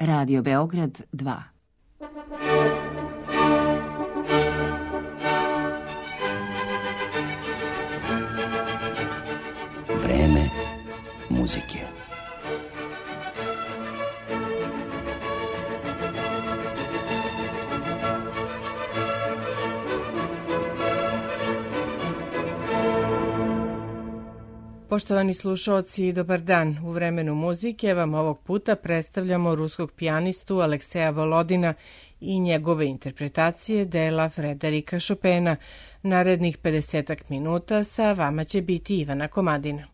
Radio Beograd 2. Vreme muzike. Poštovani slušaoci, dobar dan. U vremenu muzike vam ovog puta predstavljamo ruskog pijanistu Alekseja Volodina i njegove interpretacije dela Frederika Chopina. Narednih 50 minuta sa vama će biti Ivana Komadina.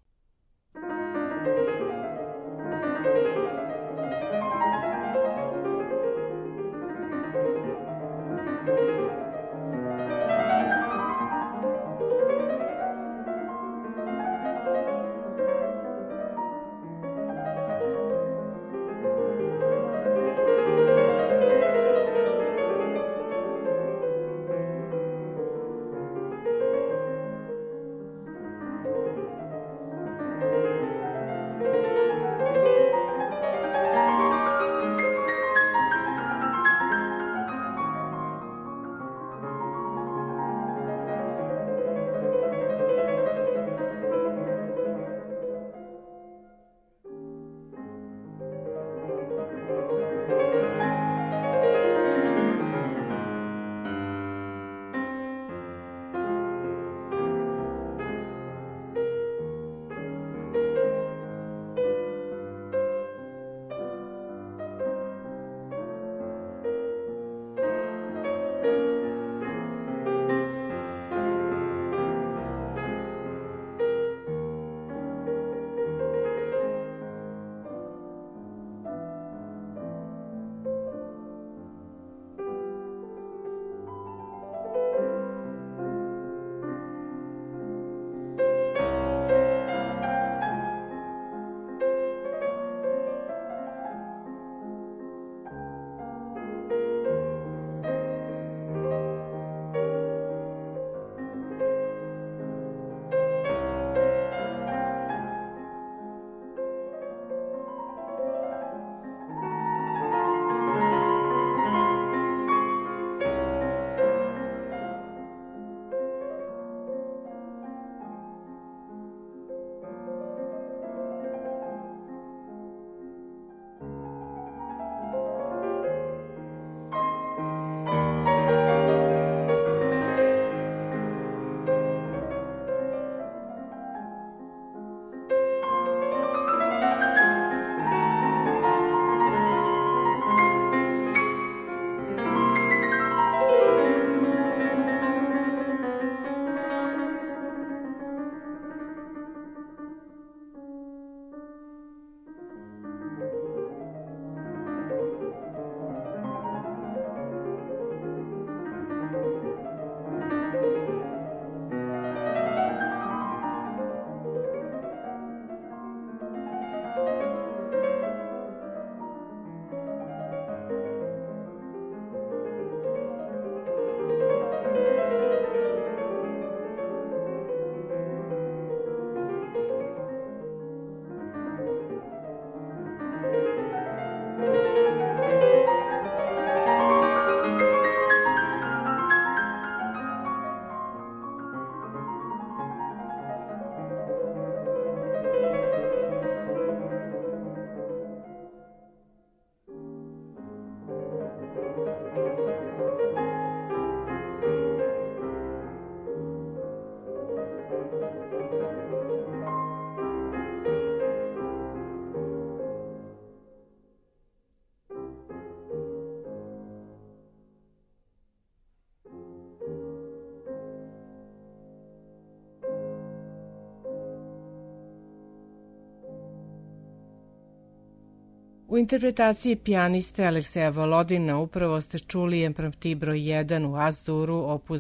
U interpretaciji pijaniste Alekseja Volodina upravo ste čuli impromptu broj 1 u As-Duru, opus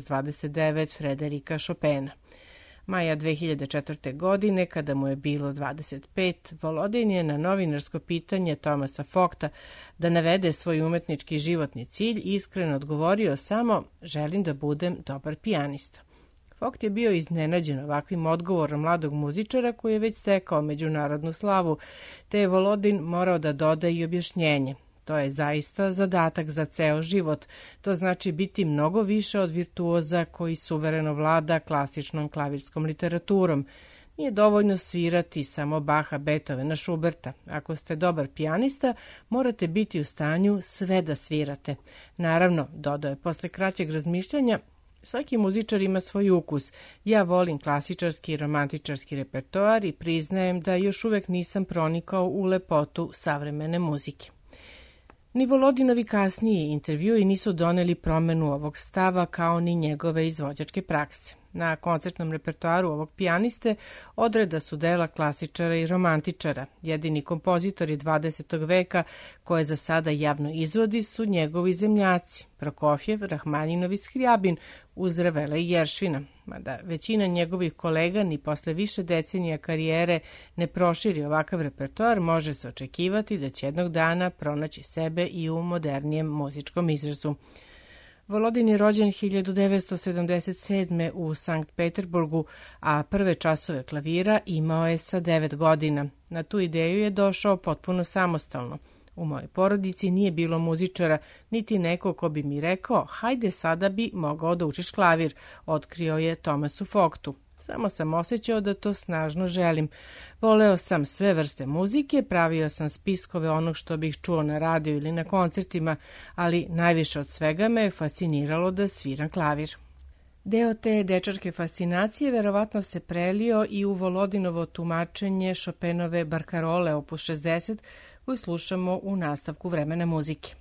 29 Frederika Chopina. Maja 2004. godine, kada mu je bilo 25, Volodin je na novinarsko pitanje Thomasa Vogta da navede svoj umetnički životni cilj iskreno odgovorio samo želim da budem dobar pijanista. Vogt je bio iznenađen ovakvim odgovorom mladog muzičara koji je već stekao međunarodnu slavu, te je Volodin morao da doda i objašnjenje. To je zaista zadatak za ceo život. To znači biti mnogo više od virtuoza koji suvereno vlada klasičnom klavirskom literaturom. Nije dovoljno svirati samo Baha, Beethovena, Schuberta. Ako ste dobar pijanista, morate biti u stanju sve da svirate. Naravno, dodao je posle kraćeg razmišljanja, svaki muzičar ima svoj ukus. Ja volim klasičarski i romantičarski repertoar i priznajem da još uvek nisam pronikao u lepotu savremene muzike. Ni Volodinovi kasniji intervjui nisu doneli promenu ovog stava kao ni njegove izvođačke prakse. Na koncertnom repertoaru ovog pijaniste odreda su dela klasičara i romantičara. Jedini kompozitori 20. veka koje za sada javno izvodi su njegovi zemljaci Prokofjev, Rahmaninov i Skriabin uz Ravela i Jeršvina. Mada većina njegovih kolega ni posle više decenija karijere ne proširi ovakav repertoar, može se očekivati da će jednog dana pronaći sebe i u modernijem muzičkom izrazu. Volodin je rođen 1977. u Sankt Peterburgu, a prve časove klavira imao je sa 9 godina. Na tu ideju je došao potpuno samostalno. U mojoj porodici nije bilo muzičara, niti neko ko bi mi rekao, hajde sada bi mogao da učiš klavir, otkrio je Tomasu Fogtu. Samo sam osjećao da to snažno želim. Voleo sam sve vrste muzike, pravio sam spiskove onog što bih čuo na radiju ili na koncertima, ali najviše od svega me je fasciniralo da sviram klavir. Deo te dečačke fascinacije verovatno se prelio i u Volodinovo tumačenje Chopinove Barkarole opus 60, koju slušamo u nastavku Vremena muzike.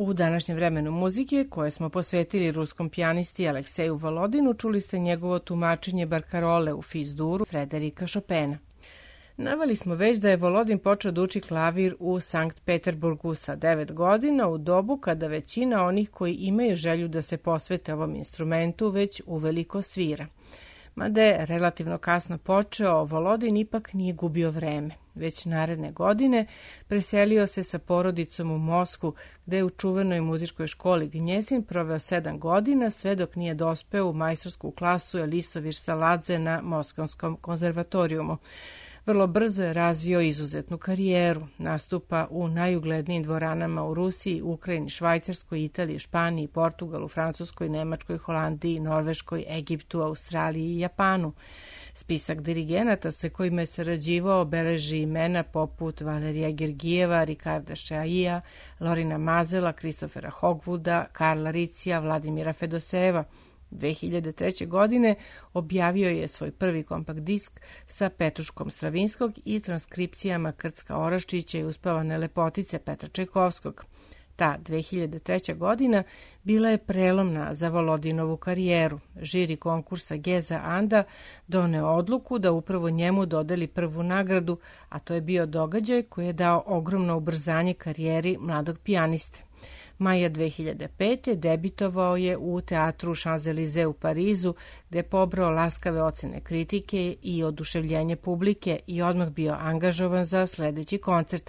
U današnjem vremenu muzike, koje smo posvetili ruskom pijanisti Alekseju Volodinu, čuli ste njegovo tumačenje barkarole u Fis-duru Frederika Chopina. Naveli smo već da je Volodin počeo da uči klavir u Sankt Peterburgu sa 9 godina, u dobu kada većina onih koji imaju želju da se posvete ovom instrumentu već uveliko svira. Mada je relativno kasno počeo, Volodin ipak nije gubio vreme. Već naredne godine preselio se sa porodicom u Moskvu, gde je u čuvenoj muzičkoj školi Gnjesin proveo 7 godina, sve dok nije dospeo u majstorsku klasu Elisovir Saladze na Moskvanskom konzervatorijumu. Vrlo brzo je razvio izuzetnu karijeru. Nastupa u najuglednijim dvoranama u Rusiji, Ukrajini, Švajcarskoj, Italiji, Španiji, Portugalu, Francuskoj, Nemačkoj, Holandiji, Norveškoj, Egiptu, Australiji i Japanu. Spisak dirigenata sa kojima je sarađivao beleži imena poput Valerija Gergijeva, Ricarda Šaija, Lorina Mazela, Kristofera Hogwooda, Karla Ricija, Vladimira Fedoseva. 2003. godine objavio je svoj prvi kompakt disk sa Petruškom Stravinskog i transkripcijama Krcka Oraščića i Uspavane lepotice Petra Čajkovskog. Ta 2003. godina bila je prelomna za Volodinovu karijeru. Žiri konkursa Geza Anda doneo odluku da upravo njemu dodeli prvu nagradu, a to je bio događaj koji je dao ogromno ubrzanje karijeri mladog pijaniste. Maja 2005. debitovao je u teatru Champs-Élysées u Parizu, gde je pobrao laskave ocene kritike i oduševljenje publike i odmah bio angažovan za sledeći koncert.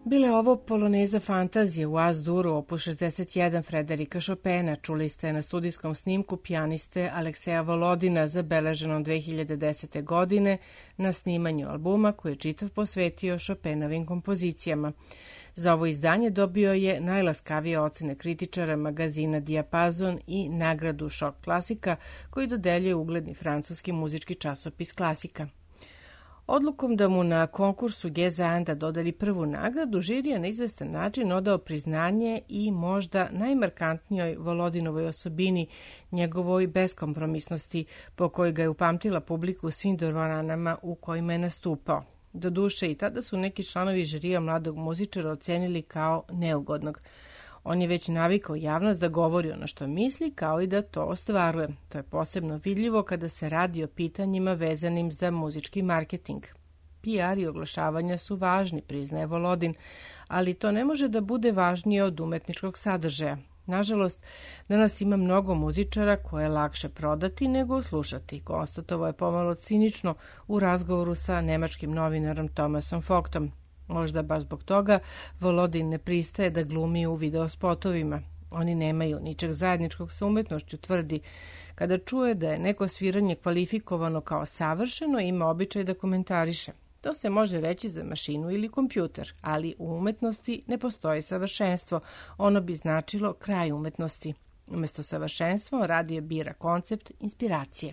Bila je ovo poloneza fantazije u As-Duru, opus 61 Frederika Chopina. Čuli ste na studijskom snimku pijaniste Alekseja Volodina, zabeleženom 2010. godine na snimanju albuma koji je čitav posvetio Chopinovim kompozicijama. Za ovo izdanje dobio je najlaskavije ocene kritičara magazina Dijapazon i nagradu Šok klasika koji dodeljuje ugledni francuski muzički časopis Klasika. Odlukom da mu na konkursu Gezanda dodeli prvu nagradu, žiri je na izvestan način odao priznanje i možda najmarkantnijoj Volodinovoj osobini, njegovoj beskompromisnosti, po kojoj ga je upamtila publika u svim dvoranama u kojima je nastupao. Doduše, i tada su neki članovi žirija mladog muzičara ocenili kao neugodnog. On je već navikao javnost da govori ono što misli, kao i da to ostvaruje. To je posebno vidljivo kada se radi o pitanjima vezanim za muzički marketing. PR i oglašavanja su važni, priznaje Volodin, ali to ne može da bude važnije od umetničkog sadržaja. Nažalost, danas ima mnogo muzičara koje je lakše prodati nego slušati, konstatovao je pomalo cinično u razgovoru sa nemačkim novinarom Thomasom Vogtom. Možda baš zbog toga Volodin ne pristaje da glumi u videospotovima. Oni nemaju ničeg zajedničkog sa umetnošću, tvrdi. Kada čuje da je neko sviranje kvalifikovano kao savršeno, ima običaj da komentariše. To se može reći za mašinu ili kompjuter, ali u umetnosti ne postoji savršenstvo. Ono bi značilo kraj umetnosti. Umesto savršenstva radio bira koncept inspiracije.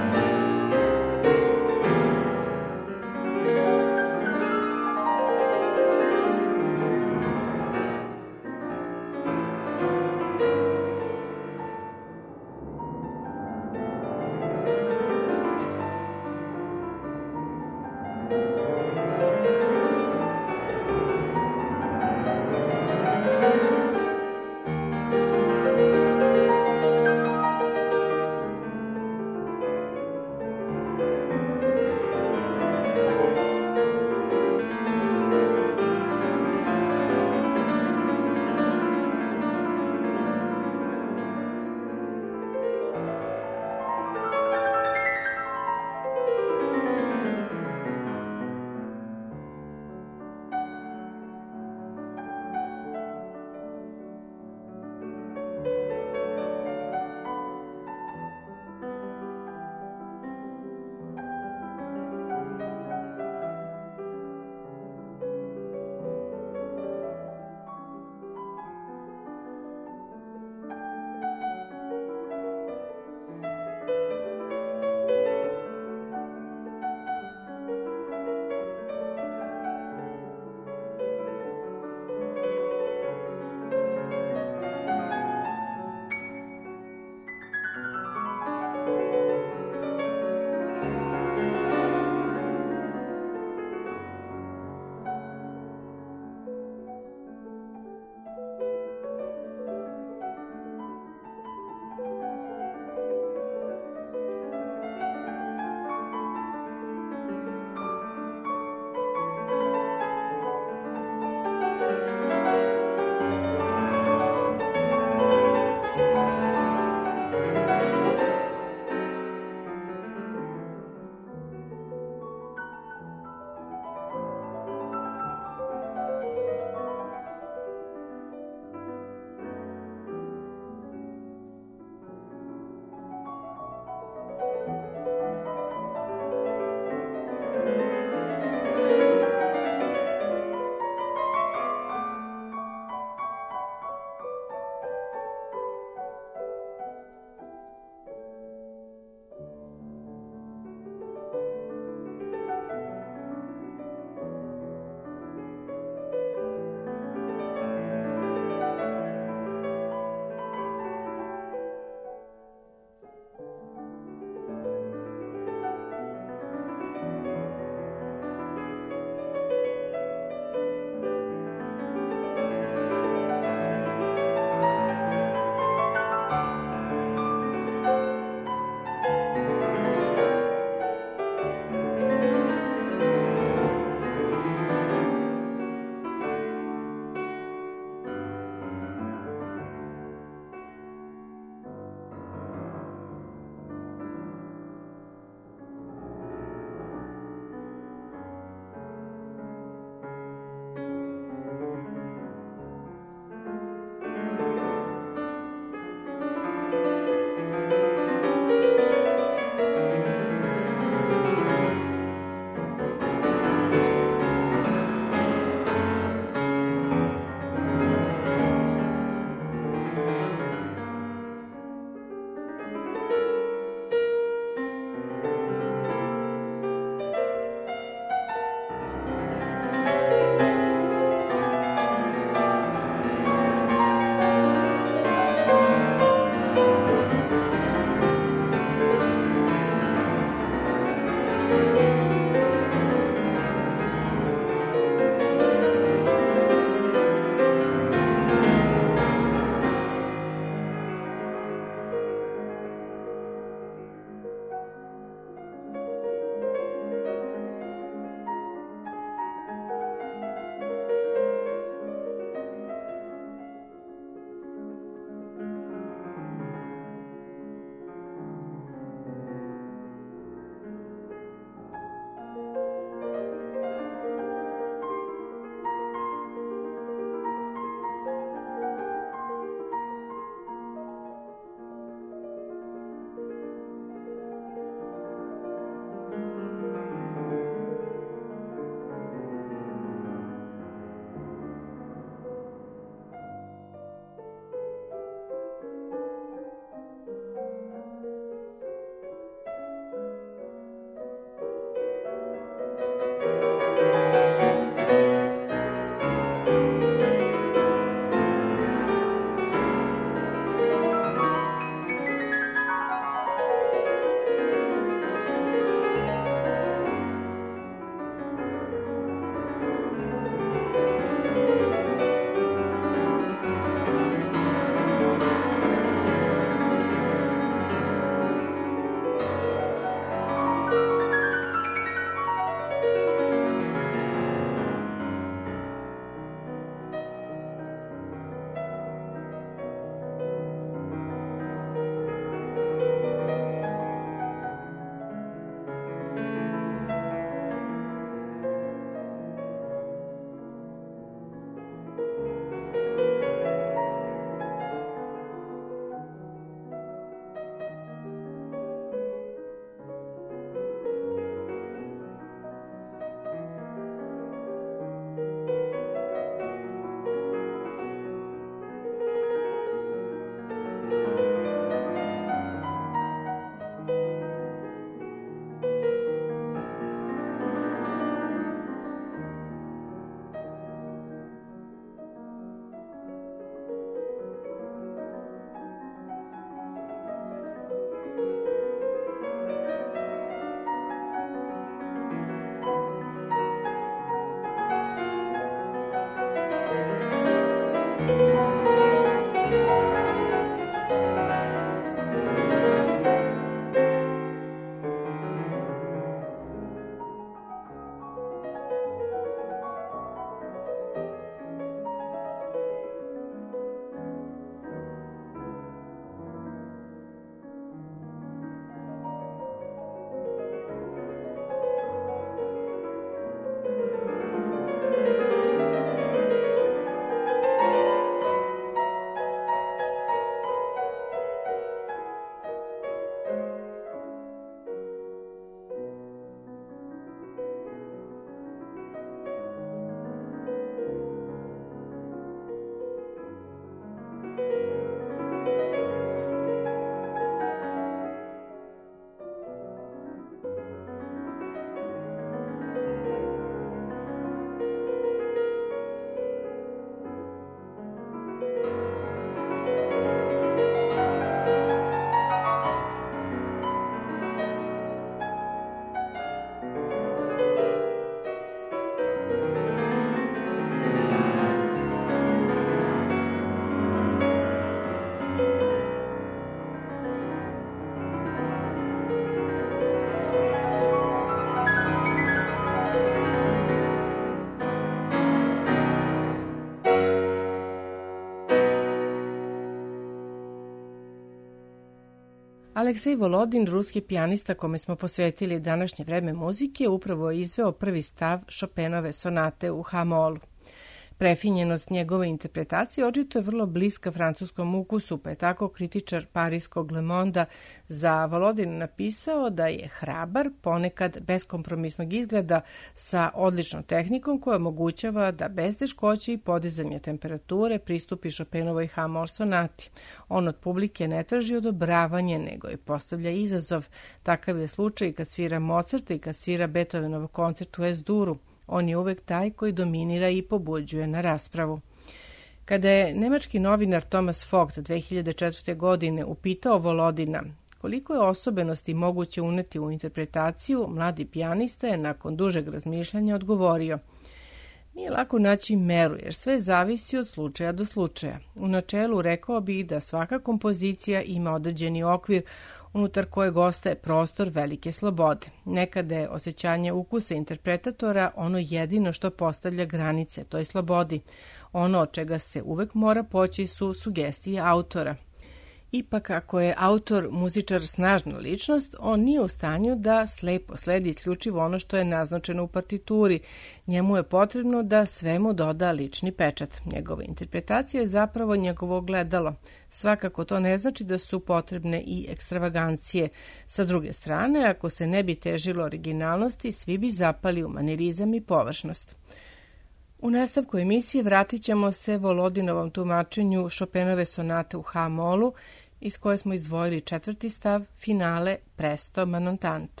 Aleksej Volodin, ruski pijanista kome smo posvetili današnje vreme muzike, upravo je izveo prvi stav Chopinove sonate u H-molu. Prefinjenost njegove interpretacije očito je vrlo bliska francuskom ukusu, pa je tako kritičar parijskog Le Monda za Volodin napisao da je hrabar, ponekad beskompromisnog izgleda, sa odličnom tehnikom koja omogućava da bez teškoće i podizanja temperature pristupi Chopinovoj H-mol sonati. On od publike ne traži odobravanje, nego je postavlja izazov. Takav je slučaj kad svira Mozart i kad svira Beethovenov koncert u S-duru. On je uvek taj koji dominira i pobuđuje na raspravu. Kada je nemački novinar Thomas Vogt 2004. godine upitao Volodina koliko je osobenosti moguće uneti u interpretaciju, mladi pijanista je nakon dužeg razmišljanja odgovorio: nije lako naći meru, jer sve zavisi od slučaja do slučaja. U načelu rekao bih da svaka kompozicija ima određeni okvir unutar kojeg ostaje prostor velike slobode. Nekada je osjećanje ukusa interpretatora ono jedino što postavlja granice toj slobodi. Ono od čega se uvek mora poći su sugestije autora. Ipak, ako je autor muzičar snažna ličnost, on nije u stanju da slepo sledi isključivo ono što je naznačeno u partituri. Njemu je potrebno da svemu doda lični pečat. Njegova interpretacija je zapravo njegovo ogledalo. Svakako to ne znači da su potrebne i ekstravagancije. Sa druge strane, ako se ne bi težilo originalnosti, svi bi zapali u manirizam i površnost. U nastavku emisije vratit ćemo se Volodinovom tumačenju Chopinove sonate u H-molu, iz koje smo izdvojili četvrti stav, finale Presto ma non tanto.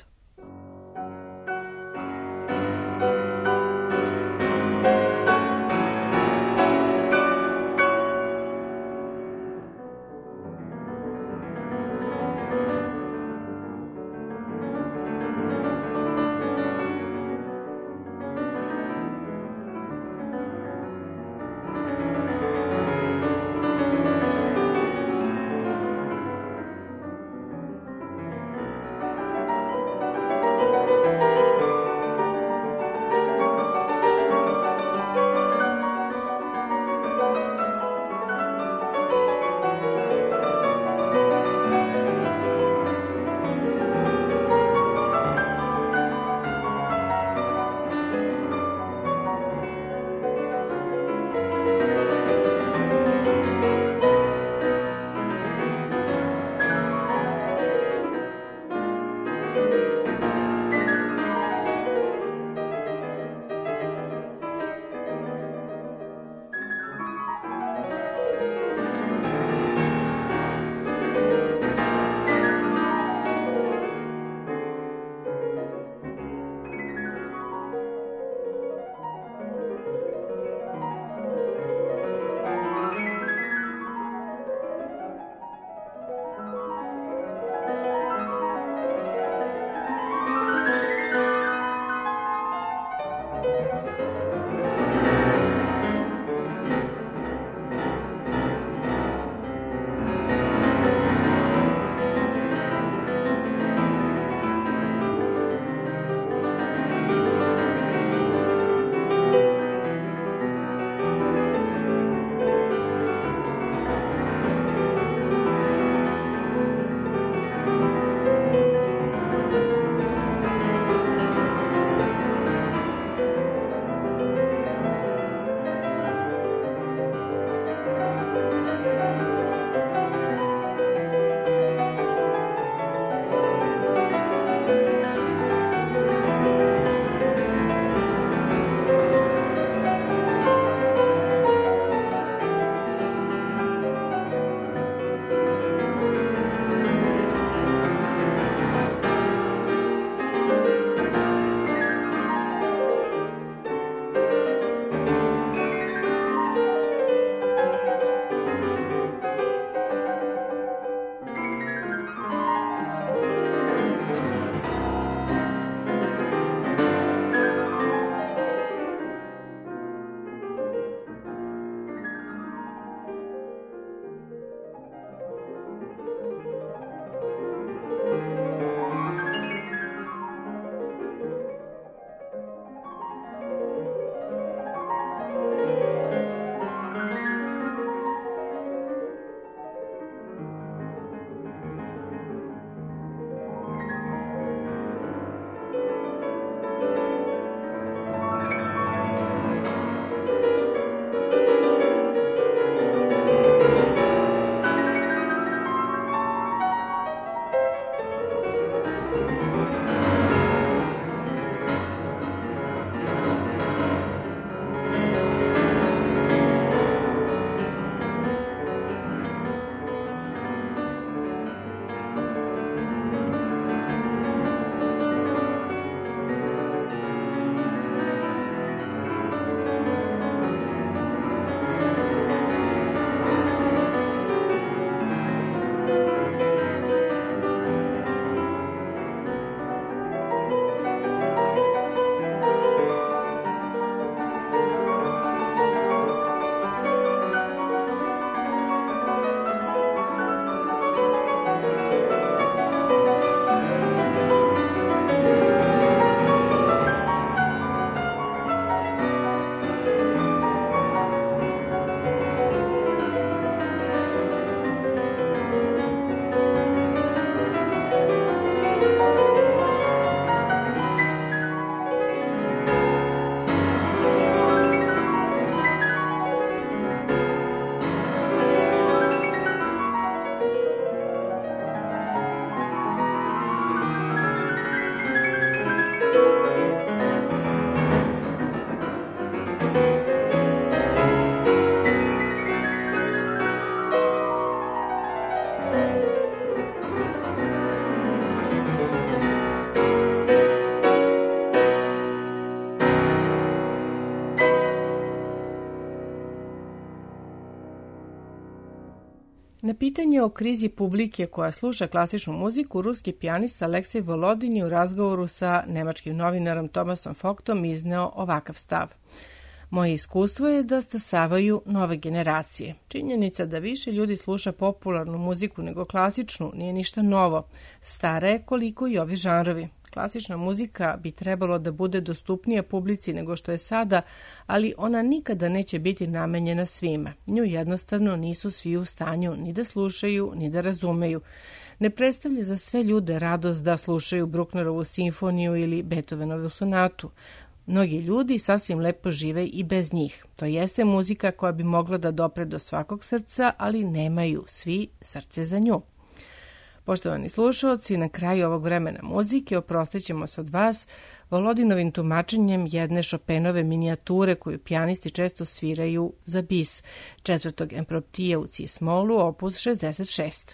pitanje o krizi publike koja sluša klasičnu muziku, ruski pijanista Aleksej Volodin je u razgovoru sa nemačkim novinarom Thomasom Vogtom izneo ovakav stav. Moje iskustvo je da stasavaju nove generacije. Činjenica da više ljudi sluša popularnu muziku nego klasičnu nije ništa novo. Stara je koliko i ovi žanrovi. Klasična muzika bi trebalo da bude dostupnija publici nego što je sada, ali ona nikada neće biti namenjena svima. Nju jednostavno nisu svi u stanju ni da slušaju, ni da razumeju. Ne predstavlja za sve ljude radost da slušaju Brucknerovu simfoniju ili Beethovenovu sonatu. Mnogi ljudi sasvim lepo žive i bez njih. To jeste muzika koja bi mogla da dopre do svakog srca, ali nemaju svi srce za nju. Poštovani slušalci, na kraju ovog vremena muzike oprostit ćemo se od vas Volodinovim tumačenjem jedne Chopinove minijature koju pijanisti često sviraju za bis, 4. Impromptija u C-smolu, opus 66.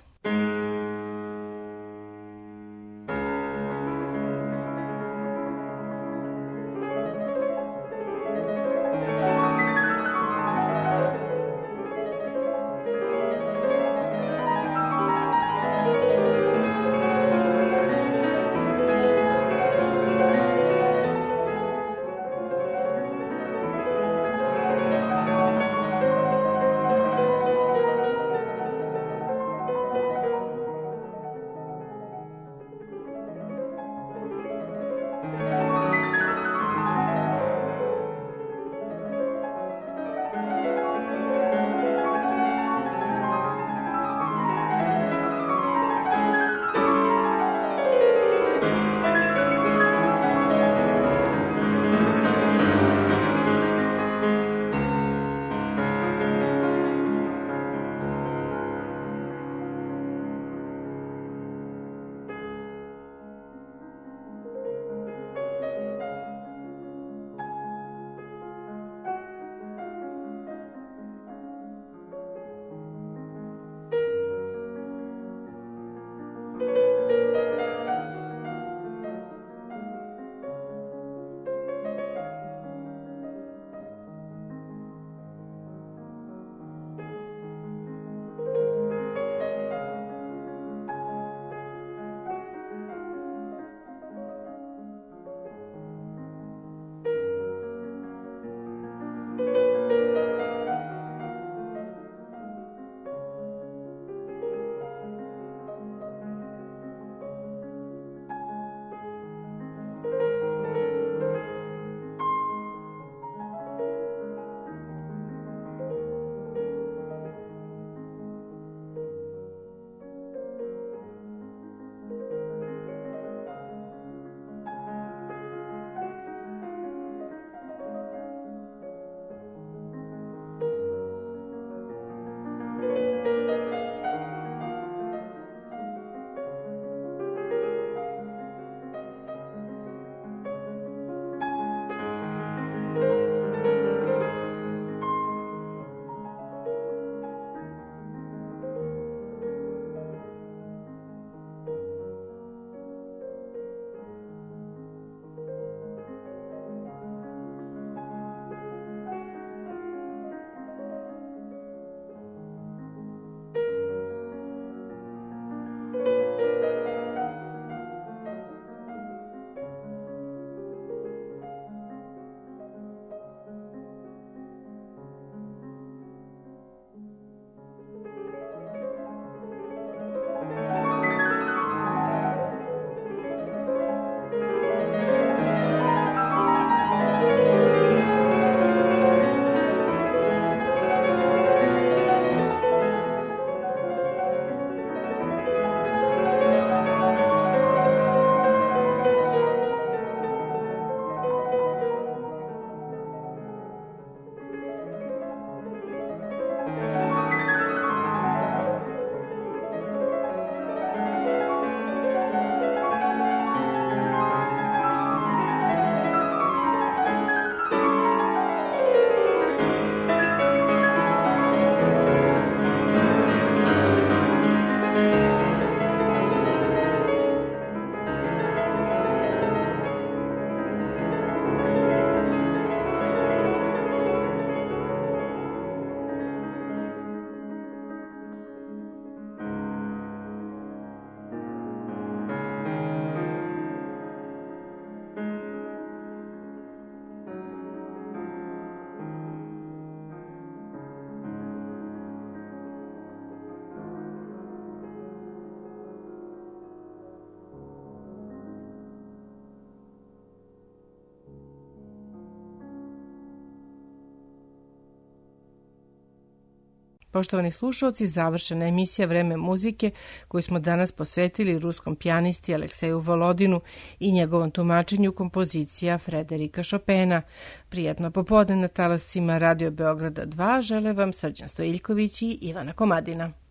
Poštovani slušalci, završena emisija Vreme muzike koju smo danas posvetili ruskom pijanisti Alekseju Volodinu i njegovom tumačenju kompozicija Frederika Chopina. Prijatno popodne na talasima Radio Beograda 2 žele vam Srđan Stojiljković i Ivana Komadina.